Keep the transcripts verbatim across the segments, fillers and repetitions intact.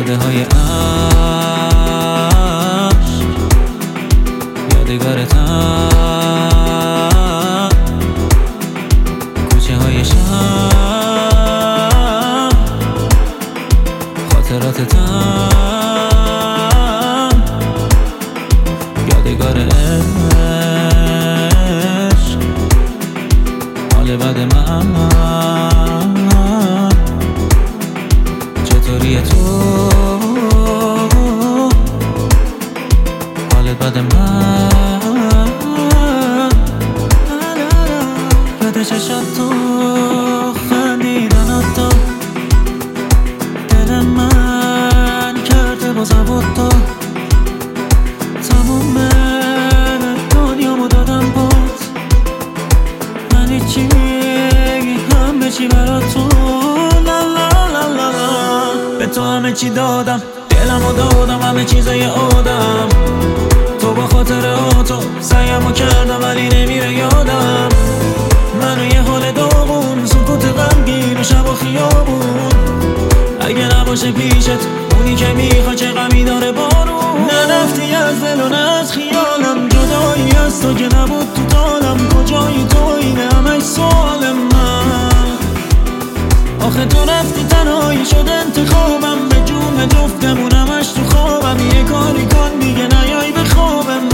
باده های عشق یادگارتم، کوچه های شهر خاطراتتم، یادگار عشق حال بد من. چطوری تو حال بد من؟ یاد چشات تو خندیدنات تو دل من کرده با زبط تو، تموم دنیامو دادم بات، من هیچی همه چی برات تو. به تو همه چی دادم، دلمو دادم، همه چیزای آدم. تو با خاطر تو سعیمو کردم ولی نمیره یادم. منو یه حال داغون، سکوت غمگین و شب و خیابون. اگه نباشه پیشت اونی که میخوا چه غمی داره بارون. نرفتی از دل و نه از خیالم، جدایی از تو که نبود تو طالم. کجایی تو اینه همش سوال من. آخه تو رفتی تنهایی شد انتخابم، به جون جفتمون همش تو خوابم. یه کاری کن دیگه نیای به خواب من.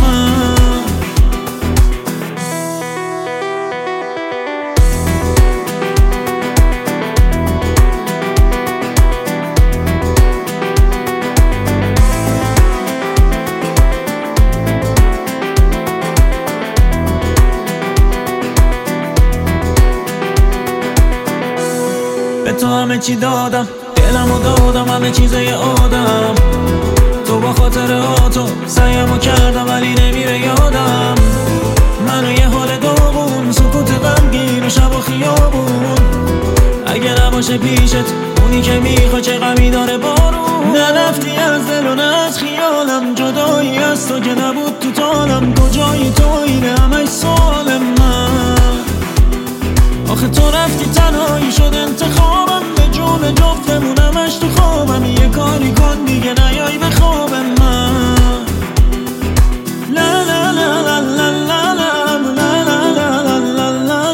به تو همه چی دادم، دلمو دادم، همه چیزای آدم. تو با خاطر تو سعیمو کردم ولی نمیره یادم. منو یه حال داغون، سکوت غمگین و شب و خیابون. اگه نباشه پیشت اونی که میخوا چه غمی داره بارون. نرفتی از دل و نه از خیالم، جدایی از تو که نبود تو طالم. کجایی تو اینه همش سوال من. آخه تو رفتی تنهایی شد انتخابم، به جون جفتمون همش تو خوابم. یه کاری کن دیگه نیای به خواب من. لا لا لا لا لا لا لا لا لا لا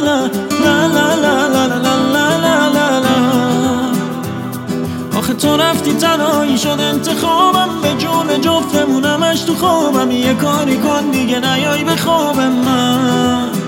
لا لا لا. آخه تو رفتی تنهایی شد انتخابم، به جون جفتمون همش تو خوابم. یه کاری کن دیگه نیای به خواب من.